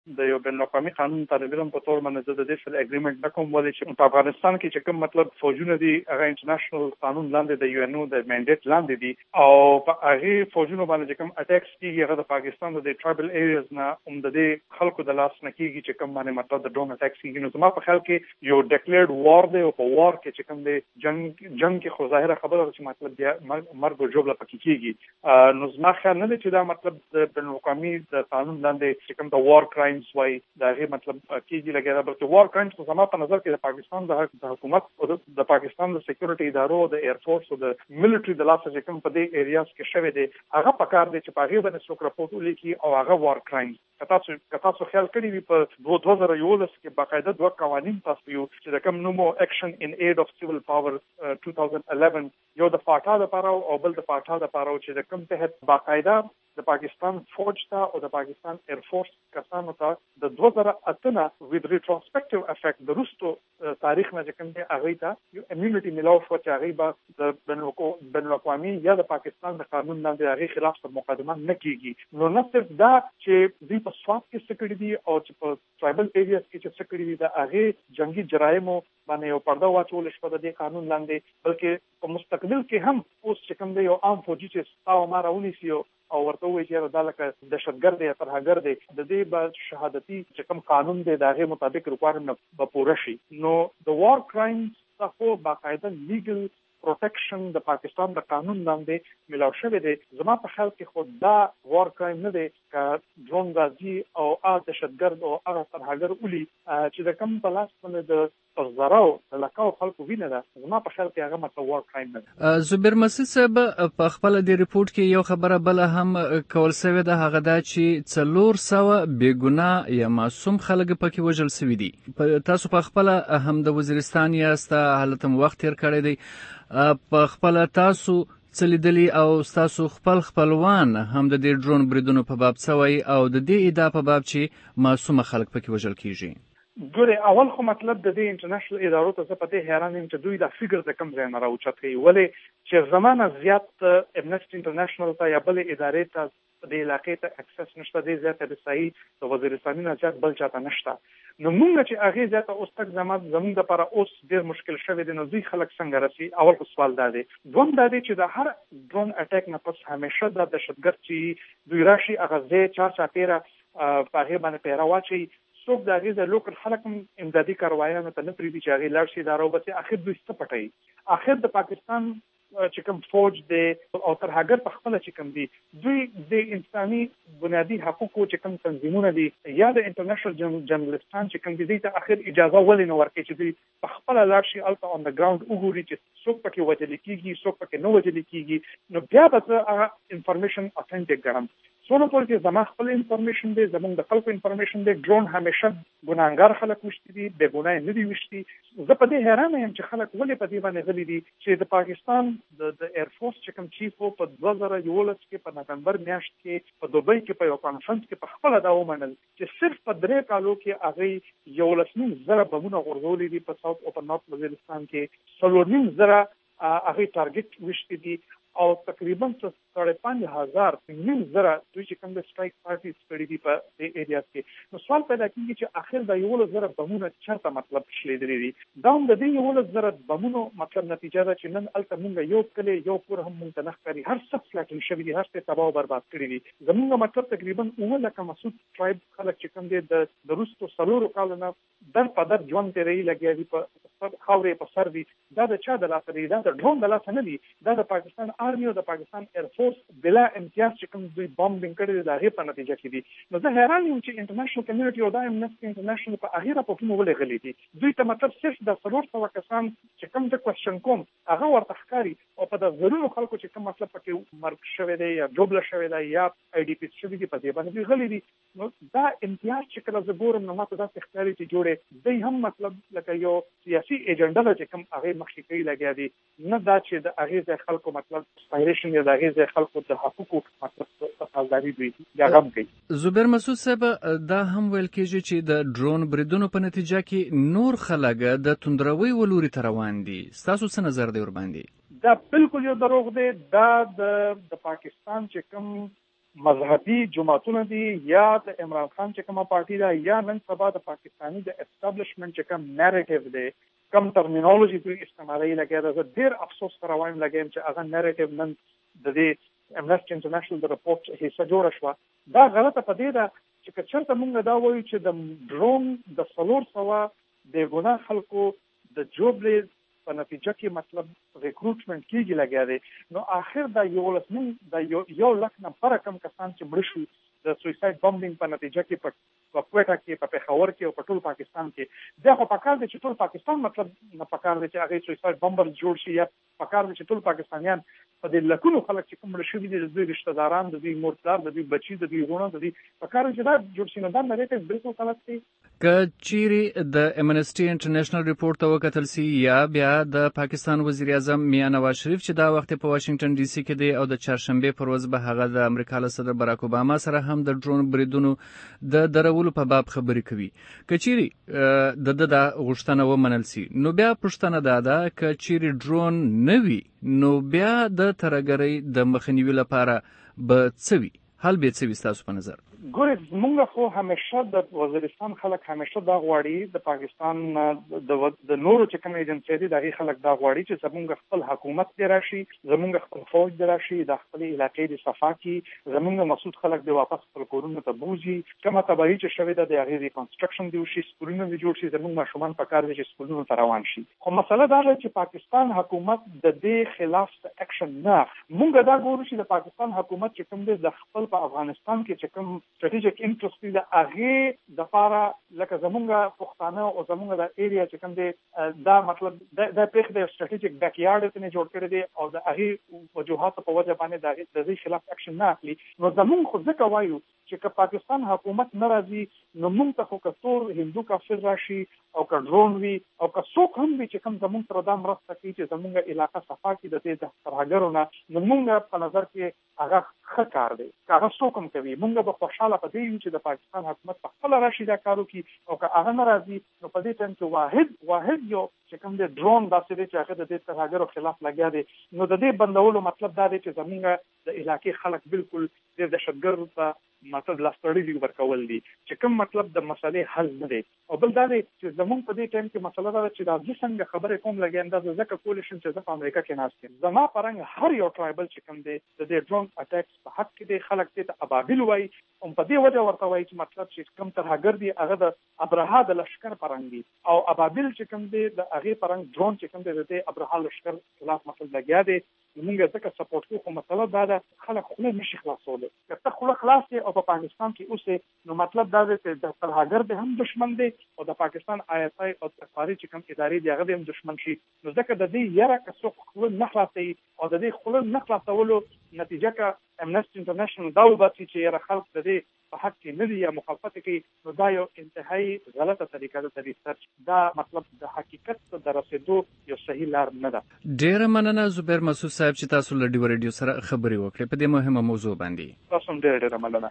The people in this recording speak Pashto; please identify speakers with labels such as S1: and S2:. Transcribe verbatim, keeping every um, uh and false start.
S1: د یو بین الاقوامي قانون طالب علم په تور باندې د دې سره اګریمنت نه کوم ولې چې په افغانستان کې چې کوم مطلب فوجونه دي هغه انټرنیشنل قانون لاندې د یو ان او د منډیټ لاندې دي او په هغه فوجونو باندې چې کوم اٹیکس کیږي هغه د پاکستان د ټرایبل ایریاز نه هم د دې خلکو د لاس نه کیږي چې کوم باندې مطلب د ډرون اٹیکس کیږي. نو زما په خیال کې یو ډیکلیرډ وار دی او په وار کې چې کوم دی جنگ جنگ کې خو ظاهره خبره چې مطلب بیا مرګ او ژوبله پکې کیږي. نو زما خیال نه دی چې دا مطلب د بین الاقوامي د قانون لاندې چې کوم د وار کرایمز وای دا هغه مطلب کیږي لګیدا بلکې وار کرایمز په زما په نظر کې د پاکستان د حکومت او د پاکستان د سکیورټي ادارو د ایر فورس او د ملټری د لاس چې کوم په دې ایریاز کې شوی دی هغه پکار دی چې په هغه باندې څوک راپورټ ولیکي او هغه وار کرایمز کتاسو کتاسو خیال کړی وي په دوه هزار یولس کې باقاعده دوه قوانین تصویب یو چې د کوم نومو اکشن ان ایډ اف سیویل پاور دوه هزار یازده یو د فاټا لپاره او بل د فاټا لپاره چې د کوم تحت باقاعده د پاکستان فوج ته او د پاکستان ایر فورس کسانو ته د دوه هزار اته with retrospective effect د روستو تاریخ نه کوم دی هغه ته یو امونټي ملاو شو چې هغه به د بین الاقوامي یا د پاکستان د قانون لاندې هغه خلاف پر مقدمه نه کیږي. نو نه صرف دا چې دوی په سوات کې سکړی دي او چې په ټرایبل ایریاز کې چې سکړی دي د هغه جنگي جرایمو باندې یو پرده واچول شو د دې قانون لاندې بلکې په مستقبل کې هم اوس چې کوم دی یو عام فوجي چې تاسو ما راونی سیو او ورته وایي چې دا لکه دهشتګرد یا ترهګر دی د دې به شهادتي چې کوم قانون دی د هغه مطابق ریکوایرمنټ به پوره شي. نو د وار کرایمز څخه باقاعده لیګل پروټیکشن د پاکستان د قانون لاندې ملاو شوی دی. زما په خیال کې خو دا وار کرایم نه دی که ډرون غازي او هغه دهشتګرد او هغه ترهګر ولي چې د کوم په لاس باندې د زراو د لکاو خلکو وینه ده. زما په خیال کې هغه مطلب وار کرایم نه دی.
S2: زبیر مسیح صاحب په خپل د ریپورت کې یو خبره بل هم کول شوې ده هغه دا چې څلور سوه بې ګناه یا معصوم خلک پکې وژل شوي دي. تاسو په خپل هم د وزیرستان یاست حالت هم وخت تیر کړی دی په خپل تاسو څلیدلی او تاسو خپل خپلوان هم د دې ډرون بریدونو په باب څوي او د دې ادعا په باب چې معصوم خلک پکې وژل کیږي.
S1: ګوره اول خو مطلب د دې انټرنیشنل ادارو ته څه پته حیران یم چې دوی دا فکر د کم ځای نه راوچت کوي ولې چې زمانه زیات امنیسټي انټرنیشنل ته یا بل ادارې ته د علاقې ته اکسس نشته دی زیات د صحیح د وزیرستاني نه زیات بل چاته نشته. نو موږ چې هغه زیاته اوس تک زمات زموږ لپاره اوس ډیر مشکل شوی دی. نو دوی خلک څنګه راسي اول خو سوال دا دی. دوم دا دی چې د هر ډرون اٹیک نه پس همیشه د دهشتګرد چې دوی راشي هغه ځای چار چاپیره په هغه باندې پیرا واچي څوک د هغې د لوکل خلک هم امدادي کاروایانو ته نه پرېږدي چې هغې لاړ شي دا راوباسي. اخر دوی څه پټوي اخر د پاکستان چې کوم فوج دی او ترهګر په خپله چې کوم دي دوی د انساني بنیادي حقوقو چې کوم تنظیمونه دي یا د انټرنیشنل جرنالستان چې کوم دي دوی ته اخر اجازه ولې نه ورکوي چې دوی په خپله لاړ شي هلته اون د ګراوند وګوري چې څوک پکې وژل کېږي څوک پکې نه وژل کېږي. نو بیا به زه هغه انفارمیشن اتنټیک ګڼم. څونه پورې چې زما خپل انفارمیشن دی زموږ د خلکو انفارمیشن دی ډرون همیشه ګناهګار خلک وشتي دي بې ګناه نه دي وشتي. زه په دې حیرانه یم چې خلک ولې په دې باندې غلي دي چې د پاکستان د د ایر فورس چې کوم چیف په دوه زره یولس کې په نومبر میاشت کې په دوبۍ کې په یو کانفرنس کې په خپله دا ومنل چې صرف په درې کالو کې هغوی یولس نیم زره بمونه غورځولي دي په ساوث او په نارت وزیرستان کې څلور نیم زره هغوی ټارګټ وشتي دي او تقریبا ساڑھے پانچ هزار نیم زره دوی چې کوم د سټرایک پارټیز کړي دي په دې ایریاز کې. نو سوال پیدا کېږي چې آخر د یولس زره بمونه چېرته مطلب شلېدلي دي. دا هم د دې یولس زره بمونو مطلب نتیجه ده چې نن هلته مونږ یو کلی یو کور هم مونږ ته نه ښکاري. هر څه فلاټل شوي دي هر څه تباه او برباد کړي دي. زمونږ مطلب تقریبا اووه لکه مسعود ټرایب خلک چې کوم دي د د وروستو څلورو کالو نه در په در ژوند تېروي لګیا دي په خاورې په سر دي. دا د چا د لاسه دي؟ دا د ډرون د لاسه نه دي. دا د پاکستان آرمي او د پاکستان ایر فورس بلا امتیاز چې کوم دوی بامبینګ کړی دی د هغې په نتیجه کې دي. نو زه حیران یم چې انټرنیشنل کمیونټي او دا امنیسټي انټرنیشنل په هغې راپورټونه ولې غلي دي. دوی ته مطلب صرف د څلور سوه کسان چې کوم زه کوېسچن کوم هغه ورته ښکاري او په د زرونو خلکو چې کوم مطلب پکې مرګ شوی دی یا جوبله شوی دی یا آی ډي پیس شوي دي په دې باندې دوی غلي دي. نو دا امتیاز چې کله زه ګورم نو ماته داسې ښکاري چې جوړې دوی هم مطلب لکه یو سیاسي ایجنډا ده چې کوم هغې مخکې کوي لګیا دي نه دا چې د هغې ځای خلکو مطلب اسپایریشن یا د هغې ځای خلکو د حقوقو مطلب تقاضاوي دوی یا غم کوي.
S2: زبیر مسعود صاحب دا هم ویل کېږي چې د ډرون بریدونو په نتیجه کې نور خلک د توندروي ولوري ته روان دي. ستاسو څه نظر دی ورباندې؟
S1: دا بالکل یو دروغ دی. دا د د پاکستان چې کوم مذهبي جماعتونه دي یا د عمران خان چې کومه پارټي ده یا نن سبا د پاکستاني د اسټابلیشمنت چې کوم نریټیو دی کم ټرمینالوژي دوی استعمالوي لګیا ده. زه ډېر افسوس سره وایم لګیم چې هغه نریټیو نن د دې امنسټي انټرنیشنل د رپورټ حصہ جوړه شوه. دا غلطه په دې ده چې که چېرته موږ دا وایو چې د ډرون د څلور سوه بې ګناه خلکو د جوبلې په نتیجه کې مطلب ریکروټمنټ کېږي لګیا دی، نو آخر دا یولس من د یو لک نه پره کم کسان چې مړه شو د سویساید بمبینګ په نتیجه کې په په کوټه کې په پېښور کې او په ټول پاکستان کې دا خو پکار دی چې ټول پاکستان مطلب نه پکار دی چې هغه سویساید بمبر جوړ شي، یا پکار دی چې ټول پاکستانیان په دې لکونو خلک چې کوم مړه شوي دي د دوی رشته داران، د دوی مور پلار، د دوی بچي، د دوی وروڼه، د دوی پکار دی چې دا جوړ شي. نو دا نریټیو بالکل غلط دی.
S2: که چیرې د امنسټي انټرنیشنل ریپورټ ته وکتل سي یا بیا د پاکستان وزیر اعظم میاں نواز شریف چې دا وخت په واشنگټن ډي سي کې دی او د چهارشنبې پر ورځ به هغه د امریکا له صدر باراک اوباما سره هم د ډرون بریدونو د درولو په باب خبرې کوي، که چیرې د ده دا غوښتنه ومنل سي نو بیا پوښتنه دا ده که چیرې ډرون نه وي نو بیا د ترهګرۍ د مخنیوي لپاره به څه وي؟ حل به څه وي ستاسو په نظر؟
S1: ګورې موږ خو همیشه د وزیرستان خلک همیشه دا غواړي، د پاکستان د نورو چې کوم ایجنسۍ دي د هغې خلک دا غواړي چې زموږ خپل حکومت دی راشي، زموږ خپل فوج دی راشي، د خپلې علاقې د صفا کړي، زموږ مسعود خلک د واپس خپل کورونو ته بوځي، کومه تباهي چې شوې ده د هغې ریکنسټرکشن دی وشي، سکولونه دې جوړ شي، زموږ ماشومان پکار دي چې سکولونو ته روان شي. خو مسله دا ده چې پاکستان حکومت د دې خلاف اکشن نه اخلي. موږ دا ګورو چې د پاکستان حکومت چې کوم دی د خپل په افغانستان کې چې کوم strategic interest دی د هغې دپاره لکه زمونږ پښتانه او زمونږ د ایریا چې کوم دی دا مطلب دا پرېښې د strategic backyard ته جوړ کړی دی او د هغې وجوهاتو په وجه باندې د هغې د دې خلاف اکشن نه اخلي. نو زمونږ خو ځکه وایو چې که پاکستان حکومت نه راځي نو موږ ته خو که تور هندو کافر راشي او که ډرون وي او که څوک هم وي چې کوم زمونږ سره دا مرسته کوي چې زمونږ علاقه صفا کړي د دې د ترهګرو نه، نو موږ په نظر کې هغه ښه کار دی. که هغه څوک هم کوي موږ به خوشحاله په دې یو چې د پاکستان حکومت په خپله راشي دا کار وکړي، او که هغه نه راځي نو په دې ټایم کې واحد واحد یو چې کوم دی ډرون داسې دی چې هغه د دې ترهګرو خلاف لګیا دی. نو د دې بندولو مطلب دا دی چې زمونږ د علاقې خلک بالکل ډېر دهشتګردو ته مطلب لاستړلي ورکول دي چې کوم مطلب د مسلې حل نه دی. او بل دا دی چې زمونږ په دې ټایم کې مسله دا ده چې دا زه څنګه خبرې کوم لګیا دا زه ځکه کولی شم چې زه په امریکا کې ناست یم. زما په رنګ هر یو ټرایبل چې کوم دی د دې ډرون اټیکس په حق کې دی، خلک دې ته ابابیل وایي، هم په دې وجه ورته وایي چې مطلب چې کوم ترهګر دی هغه د ابرها د لښکر په رنګ دی، او ابابیل چې کوم دی د هغې په رنګ ډرون چې کوم دی د دې ابرها لښکر خلاف مطلب لګیا دی. موږ ځکه سپورټ کوو، خو مسله دا ده خلک خوله نشي خلاصولی. که ته خوله خلاص یې او په پاکستان کې اوسې نو مطلب دا دی چې د ترهګر دی هم دشمن دی او د پاکستان آی اس آی او تخاري چې کوم ادارې دي هغه دی هم دشمن شي. نو ځکه د دې یره که څوک خوله نه خلاصوي او د دې خوله نه خلاصولو نتیجه که امنسټي انټرنیشنل دا وباسي چې یاره خلک د دې په حق کې نه دي یا مخالفت کوي، نو دا یو انتهایی غلطه طریقه ده د ریسرچ. دا مطلب د حقیقت ته د رسېدو یو صحیح لار نه ده.
S2: ډېره مننه زبیر مسعود صاحب چې تاسو له ډیو ریډیو سره خبرې وکړې په دې مهمه موضوع باندې.
S1: تاسو هم ډېره ډېره مننه.